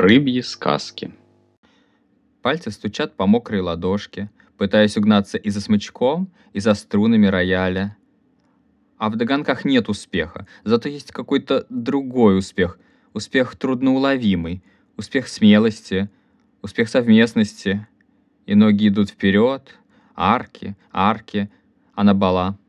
Рыбьи сказки. Пальцы стучат по мокрой ладошке, пытаясь угнаться и за смычком, и за струнами рояля. А в догонках нет успеха, зато есть какой-то другой успех. Успех трудноуловимый, успех смелости, успех совместности. И ноги идут вперед, арки, арки, а на бала.